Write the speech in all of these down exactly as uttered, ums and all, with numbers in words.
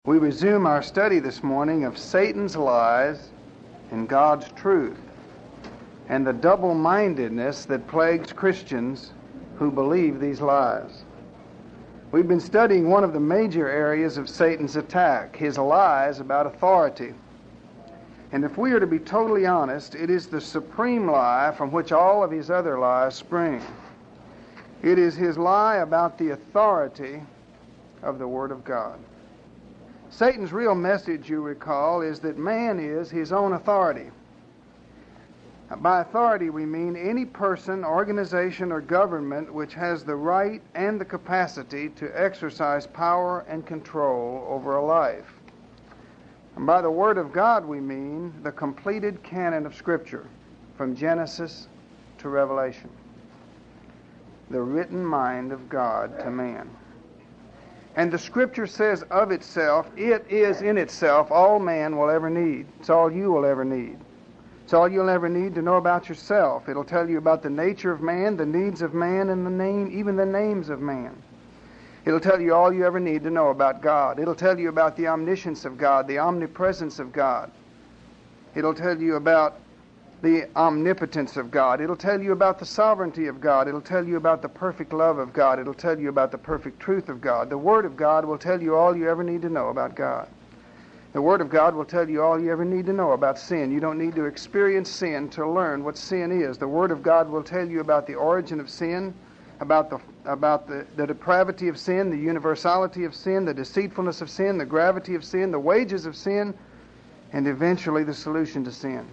We resume our study this morning of Satan's lies and God's truth, and the double-mindedness that plagues Christians who believe these lies. We've been studying one of the major areas of Satan's attack, his lies about authority. And if we are to be totally honest, it is the supreme lie from which all of his other lies spring. It is his lie about the authority of the Word of God. Satan's real message, you recall, is that man is his own authority. By authority, we mean any person, organization, or government which has the right and the capacity to exercise power and control over a life. And by the Word of God, we mean the completed canon of Scripture, from Genesis to Revelation. The written mind of God to man. And the Scripture says of itself, it is in itself all man will ever need. It's all you will ever need. It's all you'll ever need to know about yourself. It'll tell you about the nature of man, the needs of man, and the name, even the names of man. It'll tell you all you ever need to know about God. It'll tell you about the omniscience of God, the omnipresence of God. It'll tell you about the omnipotence of God. It'll tell you about the sovereignty of God. It'll tell you about the perfect love of God. It'll tell you about the perfect truth of God. The Word of God will tell you all you ever need to know about God. The Word of God will tell you all you ever need to know about sin. You don't need to experience sin to learn what sin is. The Word of God will tell you about the origin of sin, about the about the, the depravity of sin, the universality of sin, the deceitfulness of sin, the gravity of sin, the wages of sin, and eventually the solution to sin.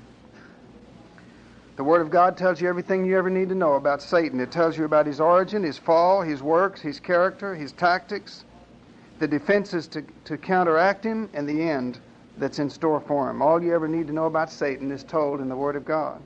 The Word of God tells you everything you ever need to know about Satan. It tells you about his origin, his fall, his works, his character, his tactics, the defenses to, to counteract him, and the end that's in store for him. All you ever need to know about Satan is told in the Word of God.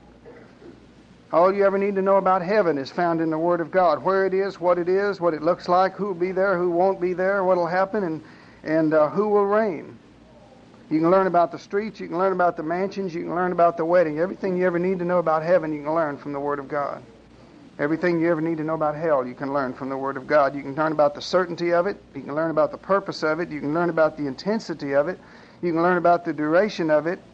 All you ever need to know about heaven is found in the Word of God. Where it is, what it is, what it looks like, who will be there, who won't be there, what will happen, and, and uh, who will reign. You can learn about the streets, you can learn about the mansions, you can learn about the wedding. Everything you ever need to know about heaven, you can learn from the Word of God. Everything you ever need to know about hell, you can learn from the Word of God. You can learn about the certainty of it, you can learn about the purpose of it, you can learn about the intensity of it, you can learn about the duration of it,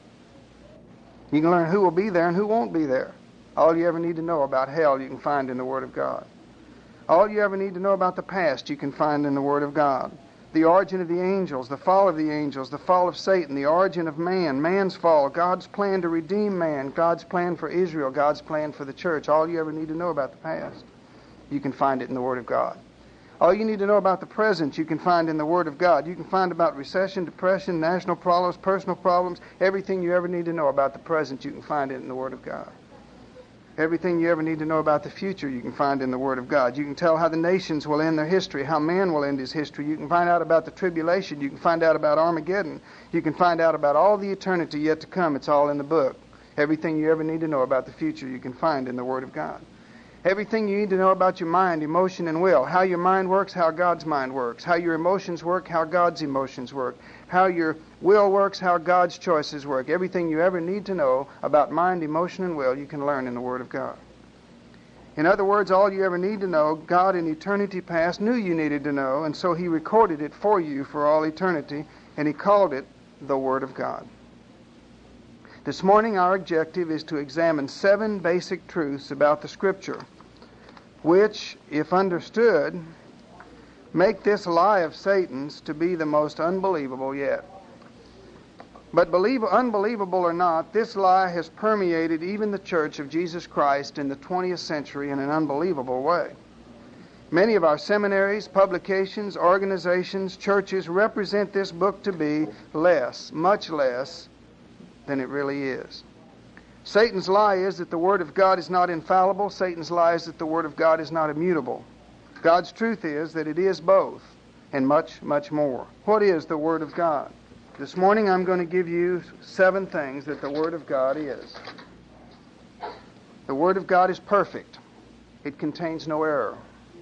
you can learn who will be there and who won't be there. All you ever need to know about hell, you can find in the Word of God. All you ever need to know about the past, you can find in the Word of God. The origin of the angels, the fall of the angels, the fall of Satan, the origin of man, man's fall, God's plan to redeem man, God's plan for Israel, God's plan for the church. All you ever need to know about the past, you can find it in the Word of God. All you need to know about the present, you can find in the Word of God. You can find about recession, depression, national problems, personal problems. Everything you ever need to know about the present, you can find it in the Word of God. Everything you ever need to know about the future, you can find in the Word of God. You can tell how the nations will end their history, how man will end his history. You can find out about the tribulation. You can find out about Armageddon. You can find out about all the eternity yet to come. It's all in the book. Everything you ever need to know about the future, you can find in the Word of God. Everything you need to know about your mind, emotion, and will. How your mind works, how God's mind works. How your emotions work, how God's emotions work. How your will works, how God's choices work. Everything you ever need to know about mind, emotion, and will, you can learn in the Word of God. In other words, all you ever need to know, God in eternity past knew you needed to know, and so He recorded it for you for all eternity, and He called it the Word of God. This morning, our objective is to examine seven basic truths about the Scripture, which, if understood, make this lie of Satan's to be the most unbelievable yet. But believe, unbelievable or not, this lie has permeated even the Church of Jesus Christ in the twentieth century in an unbelievable way. Many of our seminaries, publications, organizations, churches represent this book to be less, much less, than it really is. Satan's lie is that the Word of God is not infallible. Satan's lie is that the Word of God is not immutable. God's truth is that it is both, and much, much more. What is the Word of God? This morning I'm going to give you seven things that the Word of God is. The Word of God is perfect. It contains no error.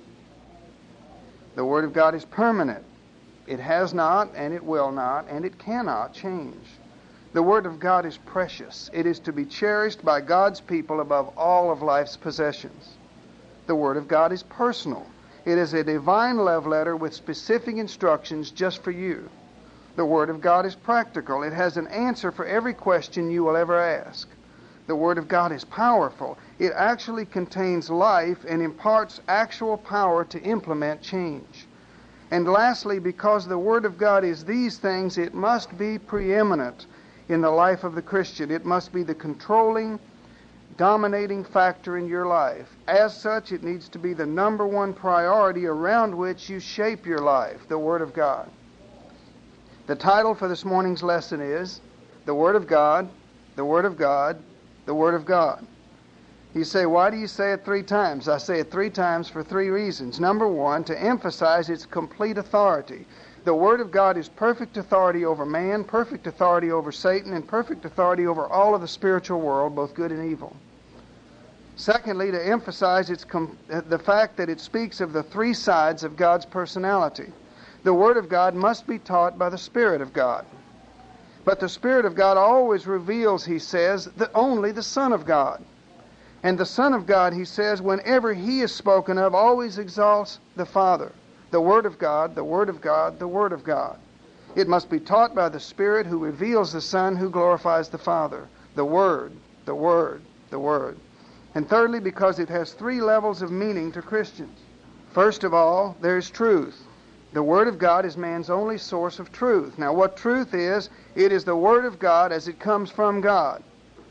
The Word of God is permanent. It has not, and it will not, and it cannot change. The Word of God is precious. It is to be cherished by God's people above all of life's possessions. The Word of God is personal. It is a divine love letter with specific instructions just for you. The Word of God is practical. It has an answer for every question you will ever ask. The Word of God is powerful. It actually contains life and imparts actual power to implement change. And lastly, because the Word of God is these things, it must be preeminent in the life of the Christian. It must be the controlling, dominating factor in your life. As such, it needs to be the number one priority around which you shape your life, the Word of God. The title for this morning's lesson is The Word of God, the Word of God, the Word of God. You say, why do you say it three times? I say it three times for three reasons. Number one, to emphasize its complete authority. The Word of God is perfect authority over man, perfect authority over Satan, and perfect authority over all of the spiritual world, both good and evil. Secondly, to emphasize its com- the fact that it speaks of the three sides of God's personality. The Word of God must be taught by the Spirit of God. But the Spirit of God always reveals, he says, that only the Son of God. And the Son of God, he says, whenever he is spoken of, always exalts the Father. The Word of God, the Word of God, the Word of God. It must be taught by the Spirit who reveals the Son who glorifies the Father. The Word, the Word, the Word. And thirdly, because it has three levels of meaning to Christians. First of all, there's truth. The Word of God is man's only source of truth. Now, what truth is, it is the Word of God as it comes from God.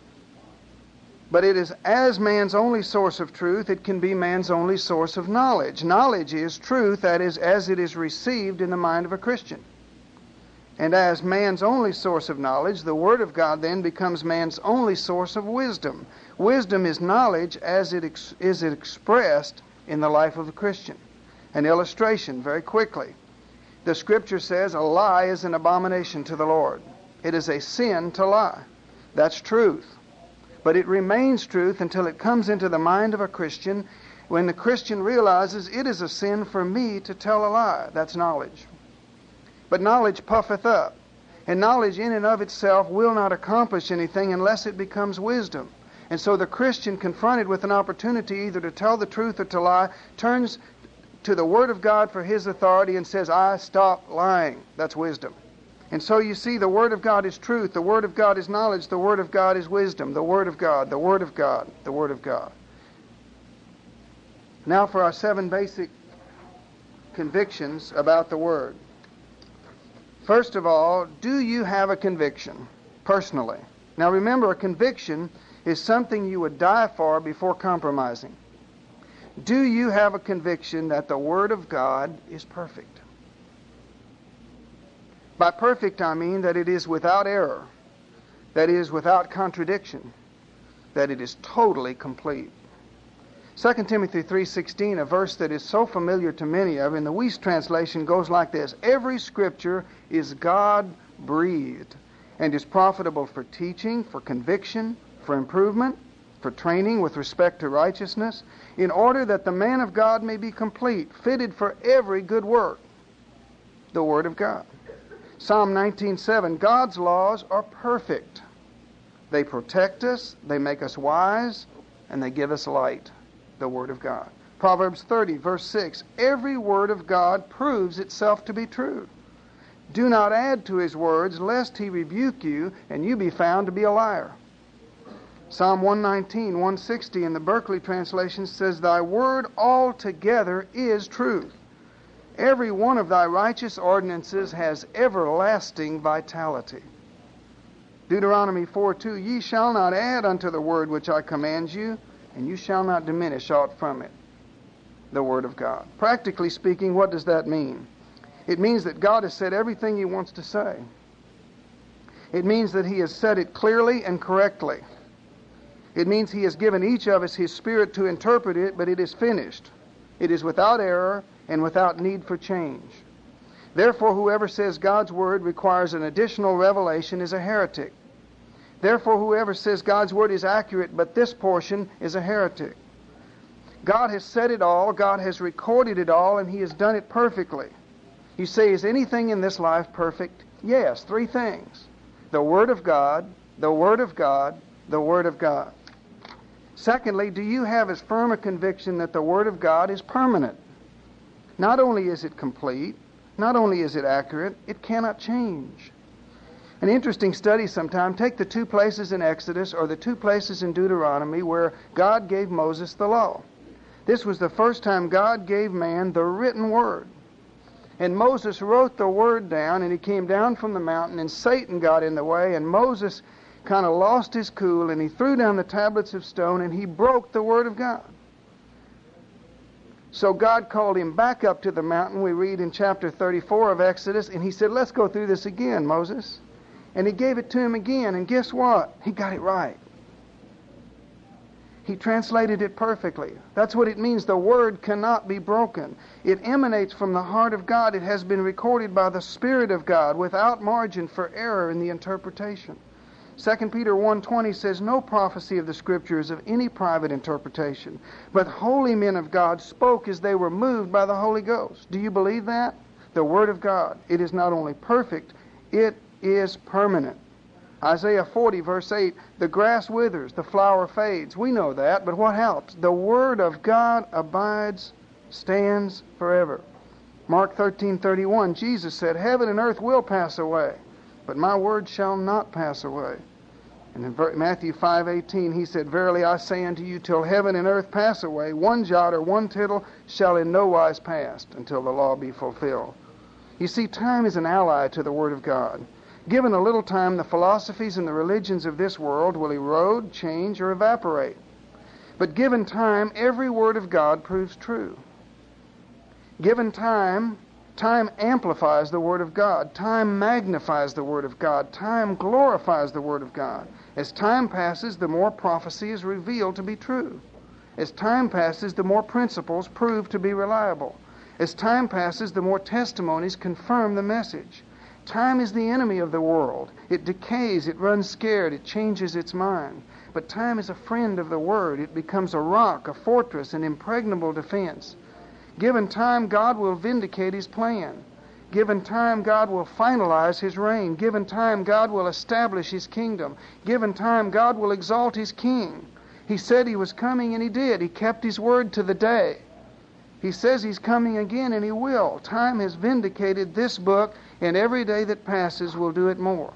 But it is as man's only source of truth, it can be man's only source of knowledge. Knowledge is truth, that is, as it is received in the mind of a Christian. And as man's only source of knowledge, the Word of God then becomes man's only source of wisdom. Wisdom is knowledge as it ex- is it expressed in the life of a Christian. An illustration, very quickly. The Scripture says a lie is an abomination to the Lord. It is a sin to lie. That's truth. But it remains truth until it comes into the mind of a Christian when the Christian realizes it is a sin for me to tell a lie. That's knowledge. But knowledge puffeth up. And knowledge in and of itself will not accomplish anything unless it becomes wisdom. And so the Christian, confronted with an opportunity either to tell the truth or to lie, turns to the Word of God for his authority and says, I stop lying. That's wisdom. And so you see, the Word of God is truth, the Word of God is knowledge, the Word of God is wisdom, the Word of God, the Word of God, the Word of God. Now for our seven basic convictions about the Word. First of all, do you have a conviction, personally? Now remember, a conviction is something you would die for before compromising. Do you have a conviction that the Word of God is perfect? By perfect, I mean that it is without error, that it is without contradiction, that it is totally complete. Second Timothy three sixteen, a verse that is so familiar to many of, in the Wuest translation goes like this: Every Scripture is God-breathed and is profitable for teaching, for conviction, for improvement, for training with respect to righteousness, in order that the man of God may be complete, fitted for every good work. The Word of God. Psalm nineteen seven, God's laws are perfect. They protect us, they make us wise, and they give us light. The Word of God. Proverbs thirty, verse six, every word of God proves itself to be true. Do not add to his words, lest he rebuke you, and you be found to be a liar. Psalm one nineteen, one sixty in the Berkeley translation says, Thy word altogether is truth. Every one of thy righteous ordinances has everlasting vitality. Deuteronomy four two, Ye shall not add unto the word which I command you, and you shall not diminish aught from it. The Word of God. Practically speaking, what does that mean? It means that God has said everything he wants to say. It means that he has said it clearly and correctly. It means he has given each of us his Spirit to interpret it, but it is finished. It is without error and without need for change. Therefore, whoever says God's Word requires an additional revelation is a heretic. Therefore, whoever says God's Word is accurate, but this portion is a heretic. God has said it all, God has recorded it all, and he has done it perfectly. You say, is anything in this life perfect? Yes, three things. The Word of God, the Word of God, the Word of God. Secondly, do you have as firm a conviction that the Word of God is permanent? Not only is it complete, Not only is it accurate, it cannot change. An interesting study sometime, take the two places in Exodus or the two places in Deuteronomy where God gave Moses the law. This was the first time God gave man the written word. And Moses wrote the word down, and he came down from the mountain, and Satan got in the way, and Moses kind of lost his cool, and he threw down the tablets of stone, and he broke the word of God. So God called him back up to the mountain, we read in chapter thirty-four of Exodus, and he said, let's go through this again, Moses. And he gave it to him again, and guess what? He got it right. He translated it perfectly. That's what it means. The word cannot be broken. It emanates from the heart of God. It has been recorded by the Spirit of God without margin for error in the interpretation. Second Peter one twenty says, no prophecy of the Scripture is of any private interpretation, but holy men of God spoke as they were moved by the Holy Ghost. Do you believe that? The Word of God, it is not only perfect, it is permanent. Isaiah forty, verse eight, the grass withers, the flower fades. We know that, but what helps? The Word of God abides, stands forever. Mark thirteen thirty-one, Jesus said, heaven and earth will pass away, but my word shall not pass away. And in Matthew five eighteen, he said, verily I say unto you, till heaven and earth pass away, one jot or one tittle shall in no wise pass until the law be fulfilled. You see, time is an ally to the Word of God. Given a little time, the philosophies and the religions of this world will erode, change, or evaporate. But given time, every word of God proves true. Given time, time amplifies the Word of God. Time magnifies the Word of God. Time glorifies the Word of God. As time passes, the more prophecy is revealed to be true. As time passes, the more principles prove to be reliable. As time passes, the more testimonies confirm the message. Time is the enemy of the world. It decays, it runs scared, it changes its mind. But time is a friend of the Word. It becomes a rock, a fortress, an impregnable defense. Given time, God will vindicate His plan. Given time, God will finalize His reign. Given time, God will establish His kingdom. Given time, God will exalt His king. He said He was coming, and He did. He kept His word to the day. He says He's coming again, and He will. Time has vindicated this book, and every day that passes will do it more.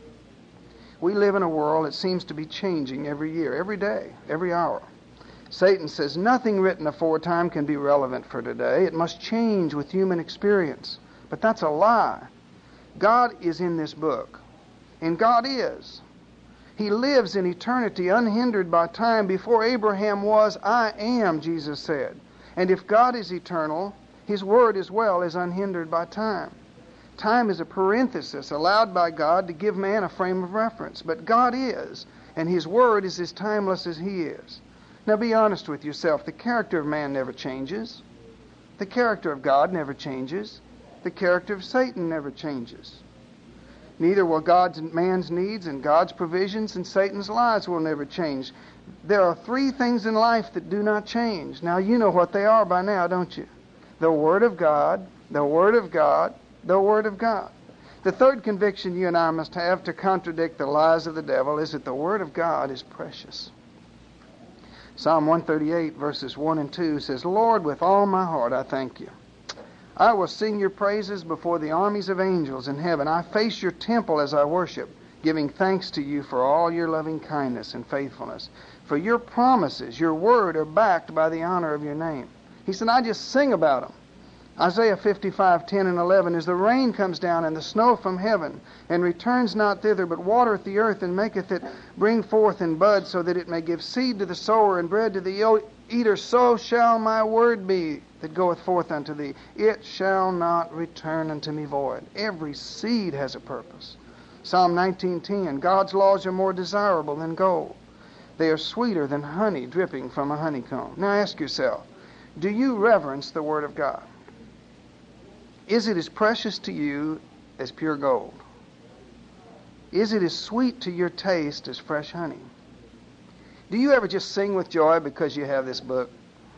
We live in a world that seems to be changing every year, every day, every hour. Satan says nothing written aforetime can be relevant for today. It must change with human experience. But that's a lie. God is in this book, and God is. He lives in eternity unhindered by time. Before Abraham was, I am, Jesus said. And if God is eternal, His word as well is unhindered by time. Time is a parenthesis allowed by God to give man a frame of reference. But God is, and His word is as timeless as He is. Now be honest with yourself. The character of man never changes. The character of God never changes. The character of Satan never changes. Neither will God's man's needs and God's provisions and Satan's lies will never change. There are three things in life that do not change. Now you know what they are by now, don't you? The Word of God, the Word of God, the Word of God. The third conviction you and I must have to contradict the lies of the devil is that the Word of God is precious. Psalm one thirty-eight, verses one and two says, Lord, with all my heart I thank you. I will sing your praises before the armies of angels in heaven. I face your temple as I worship, giving thanks to you for all your loving kindness and faithfulness. For your promises, your word, are backed by the honor of your name. He said, I just sing about them. Isaiah fifty-five, ten and eleven, as the rain comes down and the snow from heaven, and returns not thither, but watereth the earth, and maketh it bring forth and bud, so that it may give seed to the sower and bread to the eater, so shall my word be that goeth forth unto thee. It shall not return unto me void. Every seed has a purpose. Psalm nineteen ten, God's laws are more desirable than gold. They are sweeter than honey dripping from a honeycomb. Now ask yourself, do you reverence the Word of God? Is it as precious to you as pure gold? Is it as sweet to your taste as fresh honey? Do you ever just sing with joy because you have this book?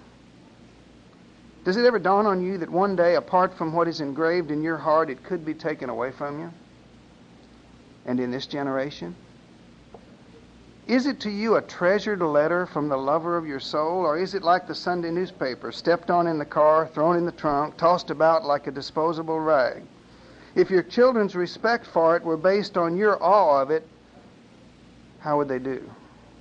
Does it ever dawn on you that one day, apart from what is engraved in your heart, it could be taken away from you? And in this generation? Is it to you a treasured letter from the lover of your soul, or is it like the Sunday newspaper, stepped on in the car, thrown in the trunk, tossed about like a disposable rag? If your children's respect for it were based on your awe of it, how would they do?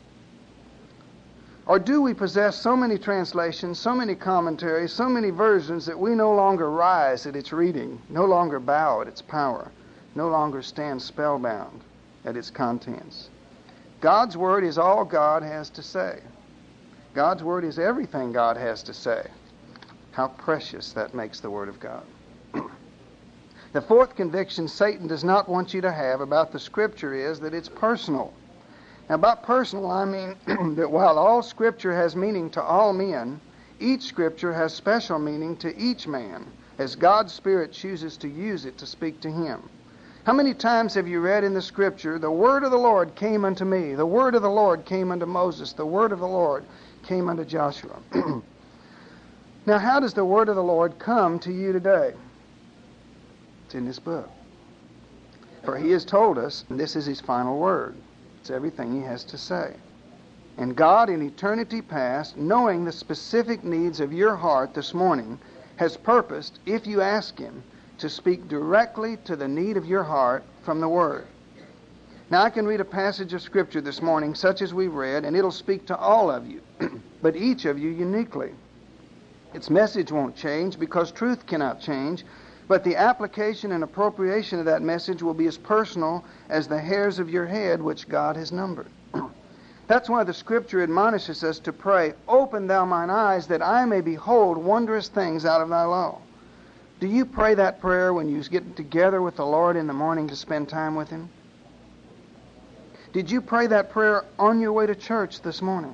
Or do we possess so many translations, so many commentaries, so many versions that we no longer rise at its reading, no longer bow at its power, no longer stand spellbound at its contents? God's Word is all God has to say. God's Word is everything God has to say. How precious that makes the Word of God. The fourth conviction Satan does not want you to have about the Scripture is that it's personal. Now, by personal, I mean that while all Scripture has meaning to all men, each Scripture has special meaning to each man, as God's Spirit chooses to use it to speak to him. How many times have you read in the Scripture, the word of the Lord came unto me, the word of the Lord came unto Moses, the word of the Lord came unto Joshua? Now, how does the word of the Lord come to you today? It's in this book. For he has told us, and this is his final word. It's everything he has to say. And God, in eternity past, knowing the specific needs of your heart this morning, has purposed, if you ask him, to speak directly to the need of your heart from the Word. Now, I can read a passage of Scripture this morning, such as we've read, and it'll speak to all of you, but each of you uniquely. Its message won't change because truth cannot change, but the application and appropriation of that message will be as personal as the hairs of your head, which God has numbered. That's why the Scripture admonishes us to pray, "Open thou mine eyes, that I may behold wondrous things out of thy law." Do you pray that prayer when you get together with the Lord in the morning to spend time with him? Did you pray that prayer on your way to church this morning?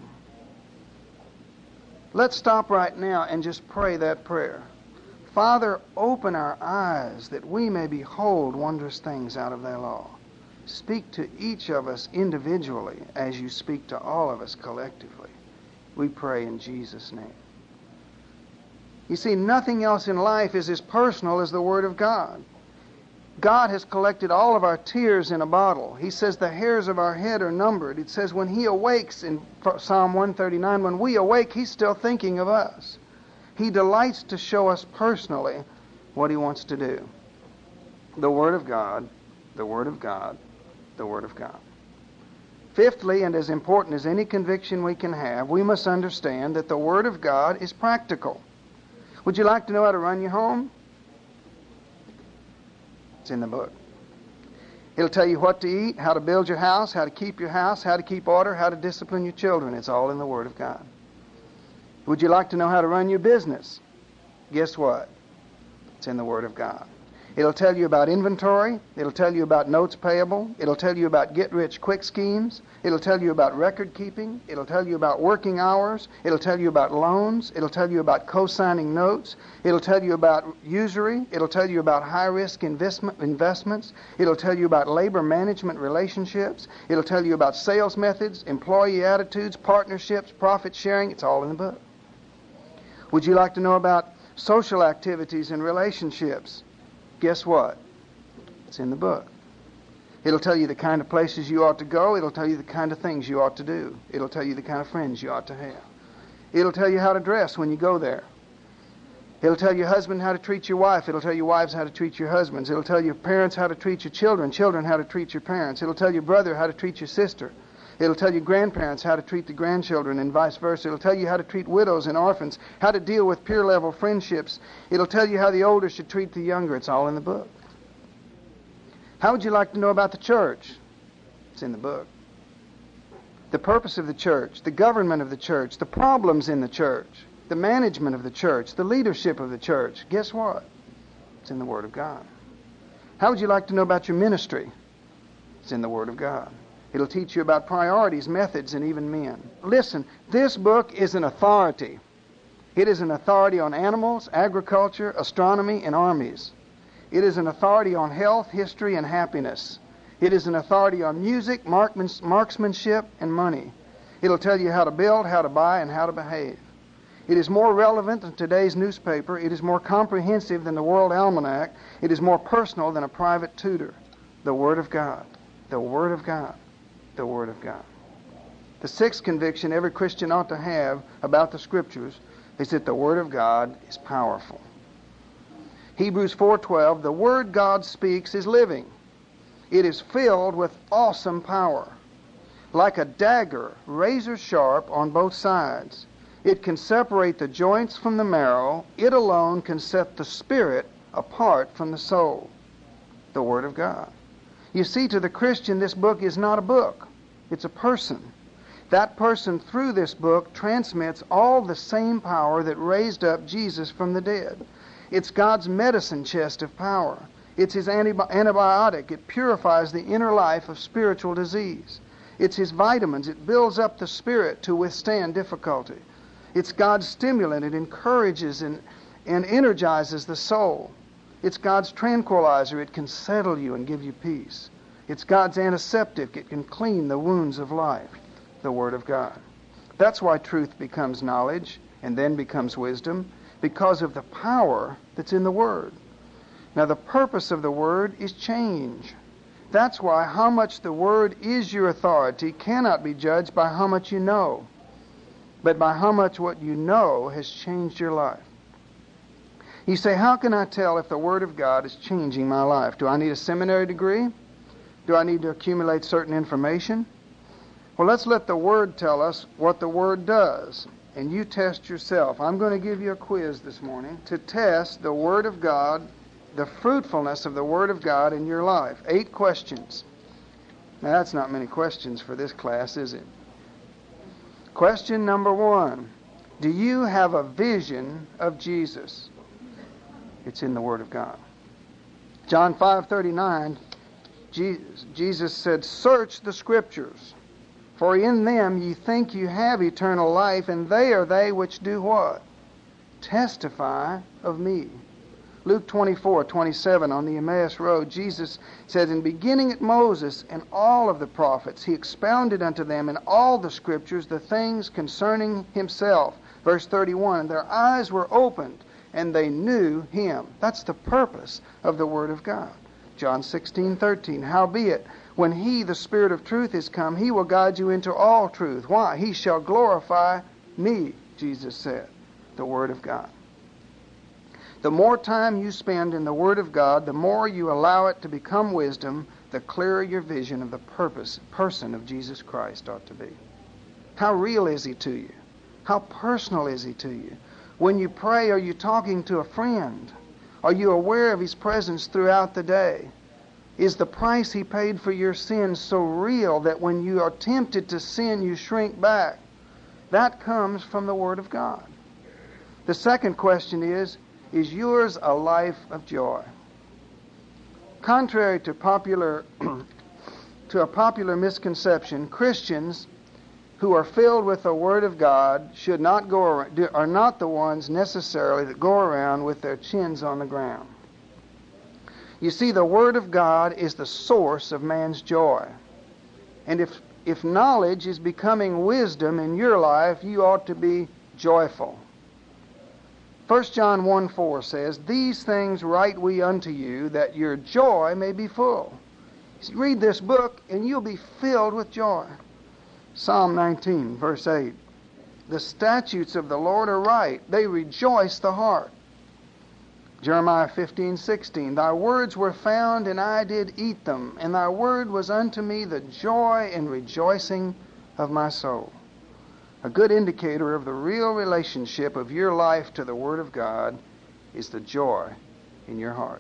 Let's stop right now and just pray that prayer. Father, open our eyes that we may behold wondrous things out of thy law. Speak to each of us individually as you speak to all of us collectively. We pray in Jesus' name. You see, nothing else in life is as personal as the Word of God. God has collected all of our tears in a bottle. He says the hairs of our head are numbered. It says when he awakes in Psalm one thirty-nine, when we awake, he's still thinking of us. He delights to show us personally what he wants to do. The Word of God, the Word of God, the Word of God. Fifthly, and as important as any conviction we can have, we must understand that the Word of God is practical. Would you like to know how to run your home? It's in the book. It'll tell you what to eat, how to build your house, how to keep your house, how to keep order, how to discipline your children. It's all in the Word of God. Would you like to know how to run your business? Guess what? It's in the Word of God. It'll tell you about inventory. It'll tell you about notes payable. It'll tell you about get-rich-quick schemes. It'll tell you about record keeping. It'll tell you about working hours. It'll tell you about loans. It'll tell you about co-signing notes. It'll tell you about usury. It'll tell you about high-risk investment investments. It'll tell you about labor management relationships. It'll tell you about sales methods, employee attitudes, partnerships, profit sharing. It's all in the book. Would you like to know about social activities and relationships? Guess what? It's in the book. It'll tell you the kind of places you ought to go. It'll tell you the kind of things you ought to do. It'll tell you the kind of friends you ought to have. It'll tell you how to dress when you go there. It'll tell your husband how to treat your wife. It'll tell your wives how to treat your husbands. It'll tell your parents how to treat your children, children how to treat your parents. It'll tell your brother how to treat your sister. It'll tell your grandparents how to treat the grandchildren and vice versa. It'll tell you how to treat widows and orphans, how to deal with peer-level friendships. It'll tell you how the older should treat the younger. It's all in the book. How would you like to know about the church? It's in the book. The purpose of the church, the government of the church, the problems in the church, the management of the church, the leadership of the church. Guess what? It's in the Word of God. How would you like to know about your ministry? It's in the Word of God. It'll teach you about priorities, methods, and even men. Listen, this book is an authority. It is an authority on animals, agriculture, astronomy, and armies. It is an authority on health, history, and happiness. It is an authority on music, marksmanship, and money. It'll tell you how to build, how to buy, and how to behave. It is more relevant than today's newspaper. It is more comprehensive than the World Almanac. It is more personal than a private tutor. The Word of God. The Word of God. The Word of God. The sixth conviction every Christian ought to have about the Scriptures is that the Word of God is powerful. Hebrews four twelve, the Word God speaks is living. It is filled with awesome power. Like a dagger, razor sharp on both sides. It can separate the joints from the marrow. It alone can set the spirit apart from the soul. The Word of God. You see, to the Christian, this book is not a book. It's a person. That person, through this book, transmits all the same power that raised up Jesus from the dead. It's God's medicine chest of power. It's His antibi- antibiotic. It purifies the inner life of spiritual disease. It's His vitamins. It builds up the spirit to withstand difficulty. It's God's stimulant. It encourages and, and energizes the soul. It's God's tranquilizer. It can settle you and give you peace. It's God's antiseptic. It can clean the wounds of life. The Word of God. That's why truth becomes knowledge and then becomes wisdom, because of the power that's in the Word. Now, the purpose of the Word is change. That's why how much the Word is your authority cannot be judged by how much you know, but by how much what you know has changed your life. You say, how can I tell if the Word of God is changing my life? Do I need a seminary degree? Do I need to accumulate certain information? Well, let's let the Word tell us what the Word does, and you test yourself. I'm going to give you a quiz this morning to test the Word of God, the fruitfulness of the Word of God in your life. Eight questions. Now, that's not many questions for this class, is it? Question number one. Do you have a vision of Jesus? It's in the Word of God. John five thirty-nine, Jesus, Jesus said, search the Scriptures, for in them ye think you have eternal life, and they are they which do what? Testify of me. Luke twenty-four twenty-seven, on the Emmaus Road, Jesus said, in beginning at Moses and all of the prophets, he expounded unto them in all the Scriptures the things concerning himself. Verse thirty-one, and their eyes were opened, and they knew him. That's the purpose of the Word of God. John sixteen thirteen, howbeit, when he, the Spirit of truth, is come, he will guide you into all truth. Why? He shall glorify me, Jesus said. The Word of God. The more time you spend in the Word of God, the more you allow it to become wisdom, the clearer your vision of the purpose, person of Jesus Christ ought to be. How real is He to you? How personal is He to you? When you pray, are you talking to a friend? Are you aware of His presence throughout the day? Is the price He paid for your sins so real that when you are tempted to sin, you shrink back? That comes from the Word of God. The second question is, is yours a life of joy? Contrary to popular to a popular misconception, Christians who are filled with the Word of God should not go around, are not the ones necessarily that go around with their chins on the ground. You see, the Word of God is the source of man's joy. And if, if knowledge is becoming wisdom in your life, you ought to be joyful. First John one four says, these things write we unto you, that your joy may be full. You read this book, and you'll be filled with joy. Psalm nineteen, verse eight, the statutes of the Lord are right. They rejoice the heart. Jeremiah fifteen sixteen, thy words were found, and I did eat them, and thy word was unto me the joy and rejoicing of my soul. A good indicator of the real relationship of your life to the Word of God is the joy in your heart.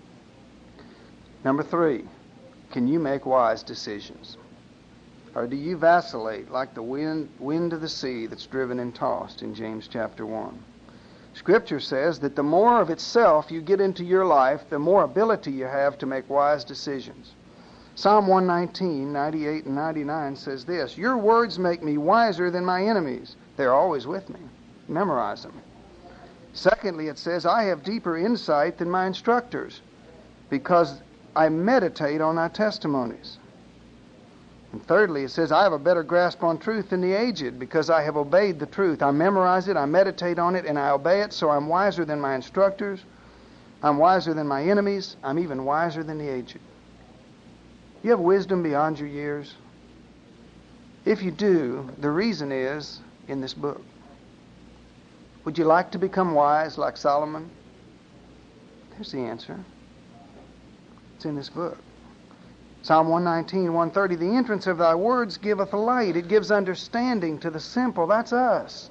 Number three, can you make wise decisions? Or do you vacillate like the wind, wind of the sea that's driven and tossed in James chapter one? Scripture says that the more of itself you get into your life, the more ability you have to make wise decisions. Psalm one nineteen, ninety-eight and ninety-nine says this, your words make me wiser than my enemies. They're always with me. Memorize them. Secondly, it says, I have deeper insight than my instructors, because I meditate on thy testimonies. And thirdly, it says, I have a better grasp on truth than the aged, because I have obeyed the truth. I memorize it, I meditate on it, and I obey it, so I'm wiser than my instructors. I'm wiser than my enemies. I'm even wiser than the aged. You have wisdom beyond your years. If you do, the reason is in this book. Would you like to become wise like Solomon? There's the answer. It's in this book. Psalm one nineteen, one thirty, the entrance of thy words giveth light. It gives understanding to the simple. That's us.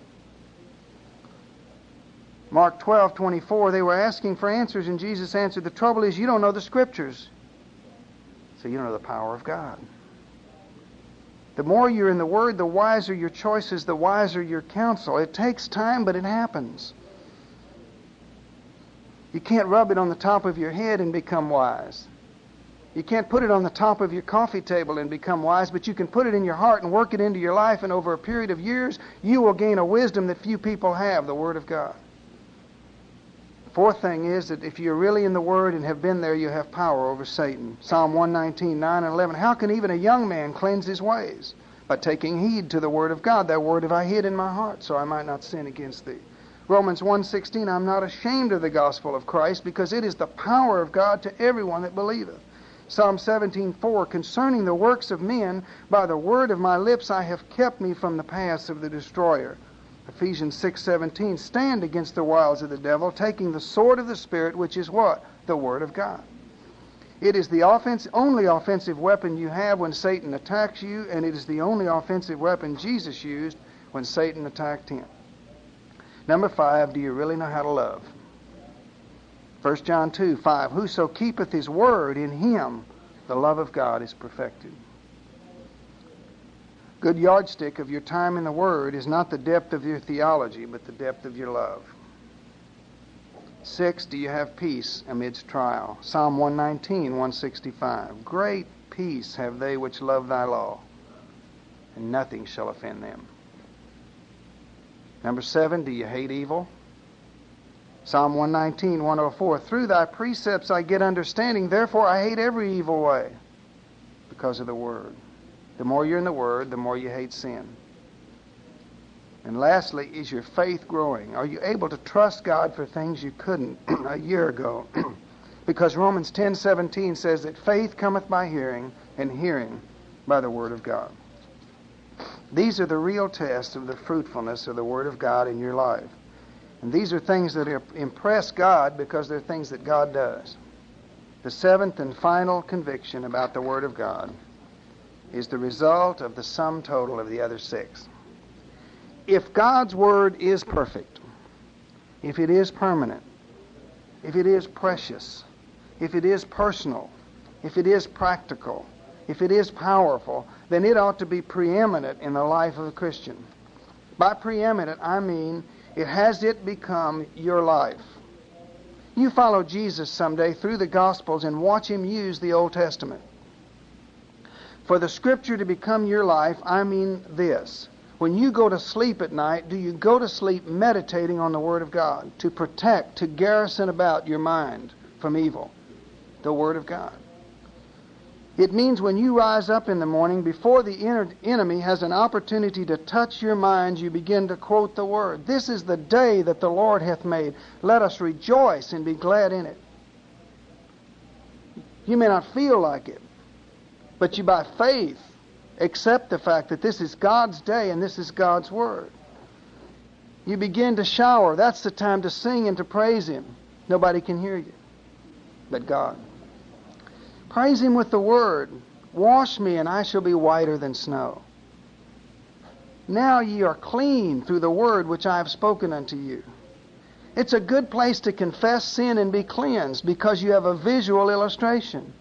Mark twelve, twenty-four, they were asking for answers, and Jesus answered, the trouble is you don't know the Scriptures. So you don't know the power of God. The more you're in the Word, the wiser your choices, the wiser your counsel. It takes time, but it happens. You can't rub it on the top of your head and become wise. You can't put it on the top of your coffee table and become wise, but you can put it in your heart and work it into your life, and over a period of years, you will gain a wisdom that few people have, the Word of God. The fourth thing is that if you're really in the Word and have been there, you have power over Satan. Psalm one nineteen, nine and eleven, how can even a young man cleanse his ways? By taking heed to the Word of God. That Word have I hid in my heart, so I might not sin against thee. Romans one sixteen, I'm not ashamed of the gospel of Christ, because it is the power of God to everyone that believeth. Psalm seventeen, four, concerning the works of men, by the word of my lips I have kept me from the paths of the destroyer. Ephesians six, seventeen, stand against the wiles of the devil, taking the sword of the Spirit, which is what? The Word of God. It is the offense, only offensive weapon you have when Satan attacks you, and it is the only offensive weapon Jesus used when Satan attacked him. Number five, do you really know how to love? First John two, five, whoso keepeth his word, in him the love of God is perfected. Good yardstick of your time in the Word is not the depth of your theology, but the depth of your love. Six, do you have peace amidst trial? Psalm one nineteen, one sixty-five, great peace have they which love thy law, and nothing shall offend them. Number seven, do you hate evil? Psalm one nineteen, one oh four, through thy precepts I get understanding, therefore I hate every evil way, because of the Word. The more you're in the Word, the more you hate sin. And lastly, is your faith growing? Are you able to trust God for things you couldn't a year ago? Because Romans ten, seventeen says that faith cometh by hearing, and hearing by the Word of God. These are the real tests of the fruitfulness of the Word of God in your life. And these are things that impress God because they're things that God does. The seventh and final conviction about the Word of God is the result of the sum total of the other six. If God's Word is perfect, if it is permanent, if it is precious, if it is personal, if it is practical, if it is powerful, then it ought to be preeminent in the life of a Christian. By preeminent, I mean it has it become your life. You follow Jesus someday through the Gospels and watch Him use the Old Testament. For the Scripture to become your life, I mean this. When you go to sleep at night, do you go to sleep meditating on the Word of God to protect, to garrison about your mind from evil? The Word of God. It means when you rise up in the morning, before the enemy has an opportunity to touch your mind, you begin to quote the Word. This is the day that the Lord hath made. Let us rejoice and be glad in it. You may not feel like it, but you by faith accept the fact that this is God's day and this is God's Word. You begin to shower. That's the time to sing and to praise Him. Nobody can hear you but God. Praise Him with the Word. Wash me and I shall be whiter than snow. Now ye are clean through the Word which I have spoken unto you. It's a good place to confess sin and be cleansed because you have a visual illustration.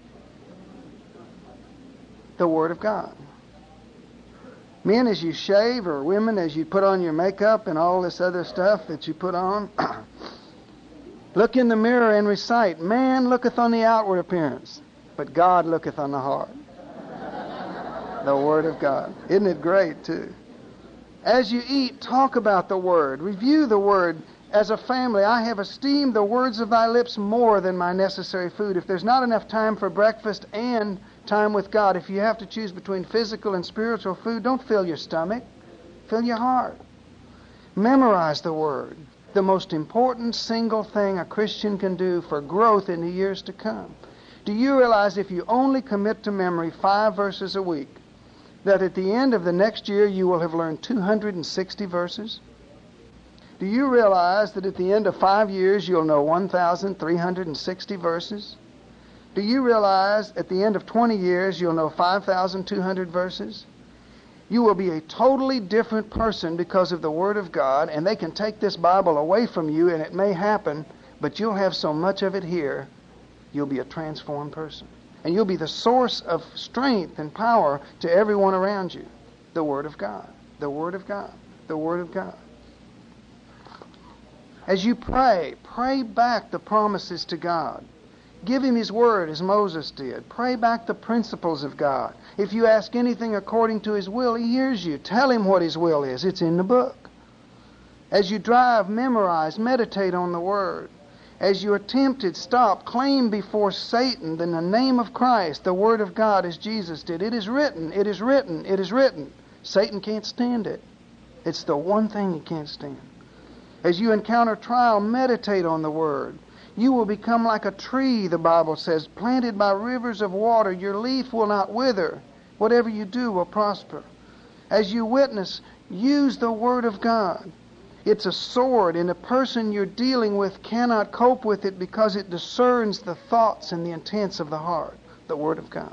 The Word of God. Men, as you shave, or women, as you put on your makeup and all this other stuff that you put on, look in the mirror and recite, man looketh on the outward appearance, but God looketh on the heart. The Word of God. Isn't it great, too? As you eat, talk about the Word. Review the Word. As a family, I have esteemed the words of thy lips more than my necessary food. If there's not enough time for breakfast and time with God, if you have to choose between physical and spiritual food, don't fill your stomach. Fill your heart. Memorize the Word. The most important single thing a Christian can do for growth in the years to come. Do you realize if you only commit to memory five verses a week, that at the end of the next year you will have learned two hundred sixty verses? Do you realize that at the end of five years you'll know one thousand three hundred sixty verses? Do you realize at the end of twenty years you'll know five thousand two hundred verses? You will be a totally different person because of the Word of God, and they can take this Bible away from you, and it may happen, but you'll have so much of it here, you'll be a transformed person. And you'll be the source of strength and power to everyone around you. The Word of God. The Word of God. The Word of God. As you pray, pray back the promises to God. Give Him His Word as Moses did. Pray back the principles of God. If you ask anything according to His will, He hears you. Tell Him what His will is. It's in the book. As you drive, memorize, meditate on the Word. As you are tempted, stop, claim before Satan in the name of Christ the Word of God as Jesus did. It is written, it is written, it is written. Satan can't stand it. It's the one thing he can't stand. As you encounter trial, meditate on the Word. You will become like a tree, the Bible says, planted by rivers of water. Your leaf will not wither. Whatever you do will prosper. As you witness, use the Word of God. It's a sword, and the person you're dealing with cannot cope with it because it discerns the thoughts and the intents of the heart, the Word of God.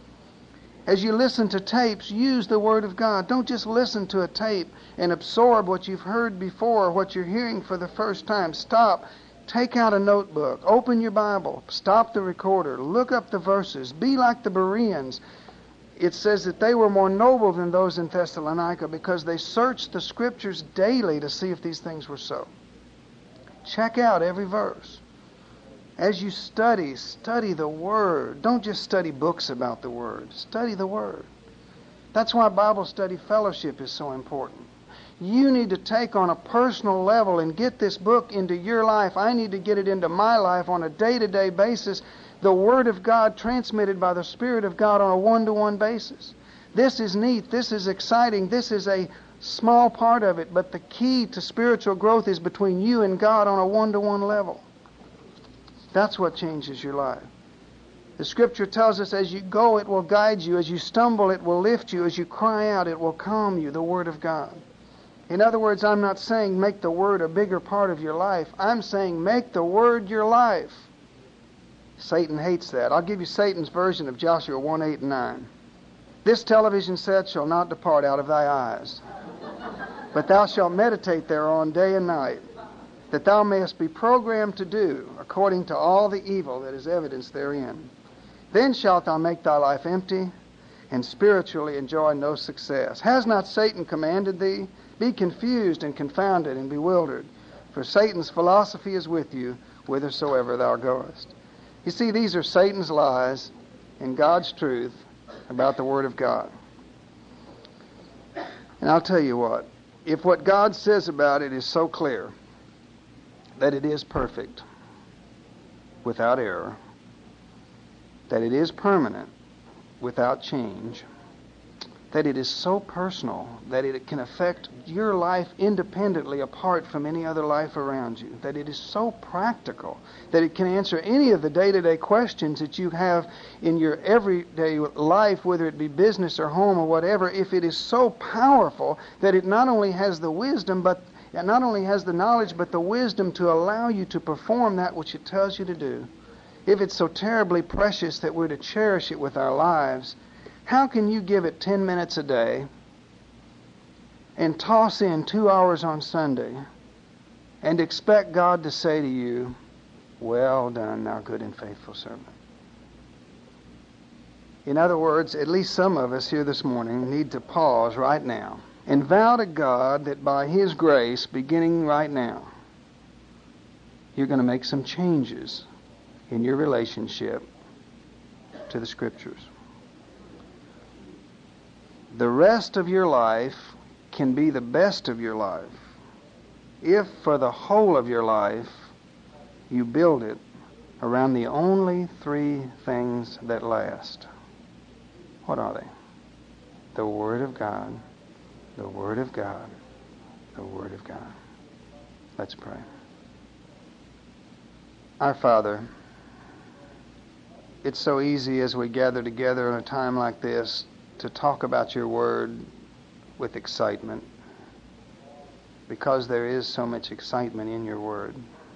As you listen to tapes, use the Word of God. Don't just listen to a tape and absorb what you've heard before or what you're hearing for the first time. Stop. Take out a notebook. Open your Bible. Stop the recorder. Look up the verses. Be like the Bereans. It says that they were more noble than those in Thessalonica because they searched the Scriptures daily to see if these things were so. Check out every verse. As you study, study the Word. Don't just study books about the Word. Study the Word. That's why Bible study fellowship is so important. You need to take on a personal level and get this book into your life. I need to get it into my life on a day-to-day basis. The Word of God transmitted by the Spirit of God on a one-to-one basis. This is neat. This is exciting. This is a small part of it, but the key to spiritual growth is between you and God on a one-to-one level. That's what changes your life. The Scripture tells us as you go, it will guide you. As you stumble, it will lift you. As you cry out, it will calm you, the Word of God. In other words, I'm not saying make the Word a bigger part of your life. I'm saying make the Word your life. Satan hates that. I'll give you Satan's version of Joshua one, eight, and nine. This television set shall not depart out of thy eyes, but thou shalt meditate thereon day and night, that thou mayest be programmed to do according to all the evil that is evidenced therein. Then shalt thou make thy life empty, and spiritually enjoy no success. Has not Satan commanded thee? Be confused and confounded and bewildered, for Satan's philosophy is with you whithersoever thou goest. You see, these are Satan's lies and God's truth about the Word of God. And I'll tell you what, if what God says about it is so clear that it is perfect, without error, that it is permanent, without change, that it is so personal that it can affect your life independently apart from any other life around you, that it is so practical that it can answer any of the day-to-day questions that you have in your everyday life, whether it be business or home or whatever. If it is so powerful that it not only has the wisdom, but it not only has the knowledge, but the wisdom to allow you to perform that which it tells you to do. If it's so terribly precious that we're to cherish it with our lives, how can you give it ten minutes a day and toss in two hours on Sunday and expect God to say to you, well done, thou good and faithful servant? In other words, at least some of us here this morning need to pause right now and vow to God that by His grace, beginning right now, you're going to make some changes in your relationship to the Scriptures. The rest of your life can be the best of your life if for the whole of your life you build it around the only three things that last. What are they? The Word of God, the Word of God, the Word of God. Let's pray. Our Father, it's so easy as we gather together in a time like this to talk about your word with excitement, because there is so much excitement in your word.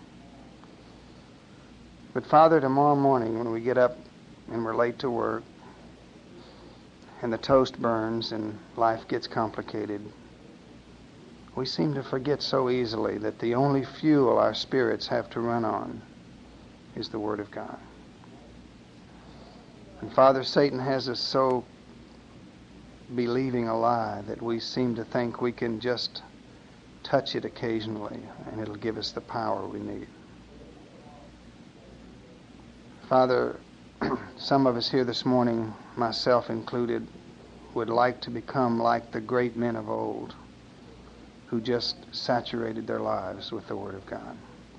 But Father, tomorrow morning when we get up and we're late to work and the toast burns and life gets complicated, we seem to forget so easily that the only fuel our spirits have to run on is the Word of God. And Father, Satan has us so believing a lie that we seem to think we can just touch it occasionally and it'll give us the power we need. Father, some of us here this morning, myself included, would like to become like the great men of old who just saturated their lives with the Word of God,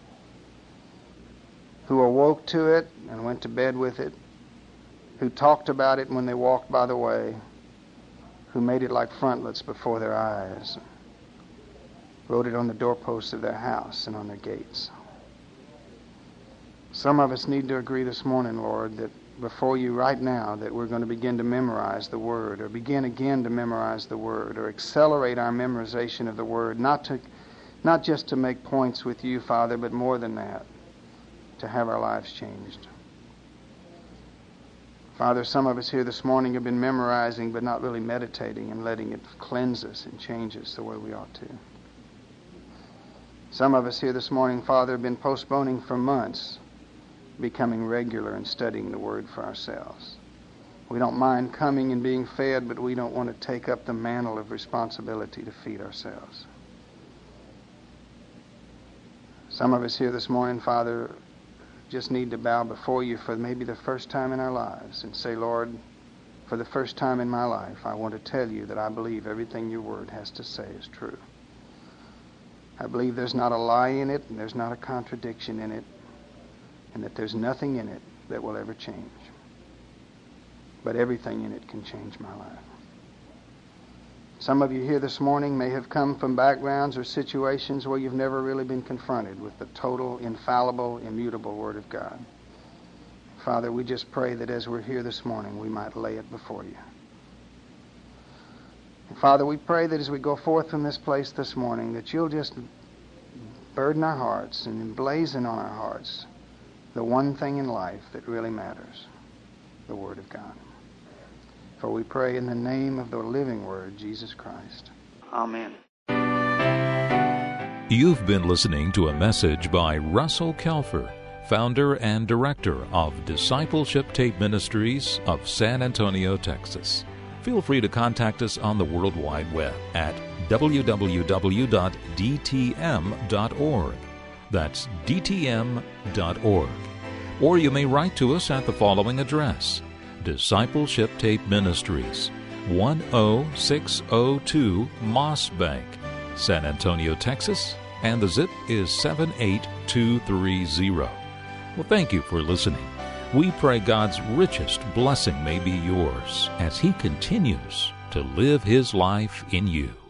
who awoke to it and went to bed with it, who talked about it when they walked by the way, who made it like frontlets before their eyes, wrote it on the doorposts of their house and on their gates. Some of us need to agree this morning, Lord, that before you right now that we're going to begin to memorize the Word, or begin again to memorize the Word, or accelerate our memorization of the Word, not to, not just to make points with you, Father, but more than that, to have our lives changed. Father, some of us here this morning have been memorizing but not really meditating and letting it cleanse us and change us the way we ought to. Some of us here this morning, Father, have been postponing for months becoming regular and studying the Word for ourselves. We don't mind coming and being fed, but we don't want to take up the mantle of responsibility to feed ourselves. Some of us here this morning, Father, just need to bow before you for maybe the first time in our lives and say, Lord, for the first time in my life, I want to tell you that I believe everything your Word has to say is true. I believe there's not a lie in it and there's not a contradiction in it, and that there's nothing in it that will ever change. But everything in it can change my life. Some of you here this morning may have come from backgrounds or situations where you've never really been confronted with the total, infallible, immutable Word of God. Father, we just pray that as we're here this morning, we might lay it before you. And Father, we pray that as we go forth from this place this morning, that you'll just burden our hearts and emblazon on our hearts the one thing in life that really matters, the Word of God. For we pray in the name of the living Word, Jesus Christ. Amen. You've been listening to a message by Russell Kelfer, founder and director of Discipleship Tape Ministries of San Antonio, Texas. Feel free to contact us on the World Wide Web at w w w dot d t m dot org. That's d t m dot org. Or you may write to us at the following address: Discipleship Tape Ministries, one oh six oh two Moss Bank, San Antonio, Texas, and the zip is seven eight two three zero. Well, thank you for listening. We pray God's richest blessing may be yours as He continues to live His life in you.